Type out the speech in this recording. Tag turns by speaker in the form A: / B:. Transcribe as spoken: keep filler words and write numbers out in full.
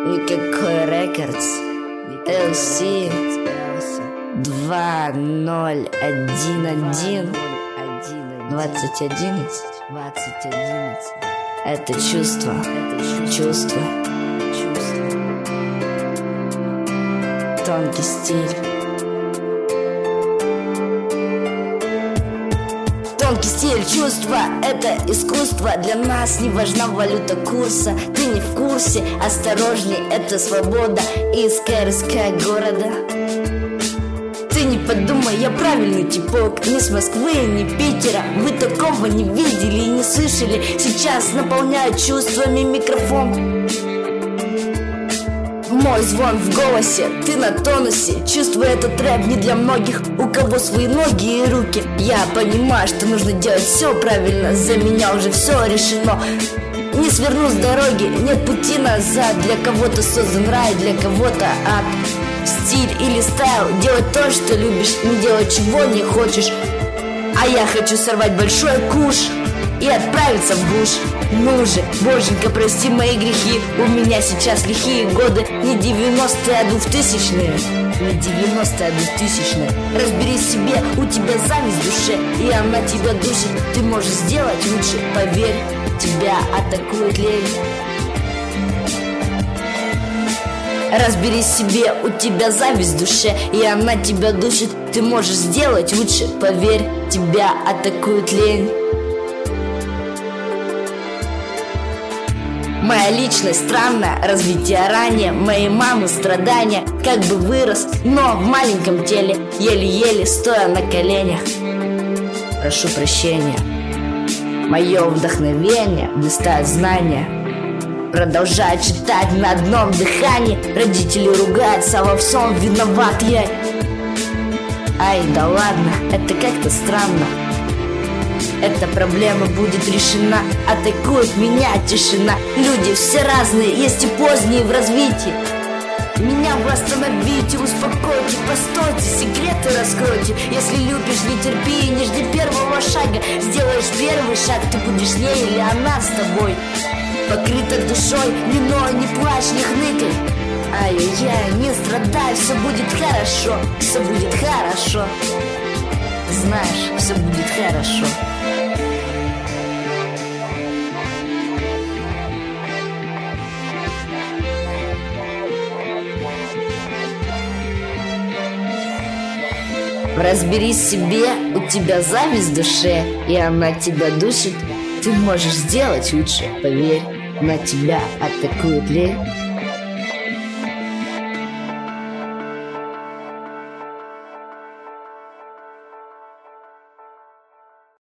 A: Никакой рекордс. эл си два ноль один один двадцать одиннадцать. Это чувство, чувство, тонкий стиль. Тонкий стиль, чувства, это искусство. Для нас не важна валюта курса. Ты не в курсе, осторожней, это свобода и скоростка города. Ты не подумай, я правильный типок. Ни с Москвы, ни Питера. Вы такого не видели и не слышали. Сейчас наполняю чувствами микрофон. Мой звон в голосе, ты на тонусе. Чувствую, этот рэп не для многих, у кого свои ноги и руки. Я понимаю, что нужно делать все правильно. За меня уже все решено. Не сверну с дороги, нет пути назад. Для кого-то создан рай, для кого-то ад. Стиль или стайл, делать то, что любишь, не делать чего не хочешь. А я хочу сорвать большой куш и отправиться в буш. Ну же, боженька, прости мои грехи. У меня сейчас лихие годы. Не девяностые, а двухтысячные. Не девяностые, а двухтысячные. Разберись себе, у тебя зависть в душе, и она тебя душит. Ты можешь сделать лучше, поверь. Тебя атакует лень. Разберись себе, у тебя зависть в душе, и она тебя душит. Ты можешь сделать лучше, поверь. Тебя атакует лень. Моя личность странная, развитие ранее. Моей мамы страдания. Как бы вырос, но в маленьком теле, еле-еле стоя на коленях. Прошу прощения. Мое вдохновение, блистает знания. Продолжаю читать на одном дыхании. Родители ругаются, а во всем виноват я. Ай, да ладно, это как-то странно. Эта проблема будет решена. Атакует меня тишина. Люди все разные, есть и поздние в развитии. Меня вы остановите, успокойте, постойте, секреты раскройте. Если любишь, не терпи, не жди первого шага. Сделаешь первый шаг, ты будешь с ней или она с тобой. Покрыта душой, виной, не плачь, не хныкай. Ай-яй-яй, не страдай, все будет хорошо, все будет хорошо. Знаешь, все будет хорошо. Разберись в себе, у тебя зависть в душе, и она тебя душит. Ты можешь сделать лучше, поверь. На тебя атакует лень.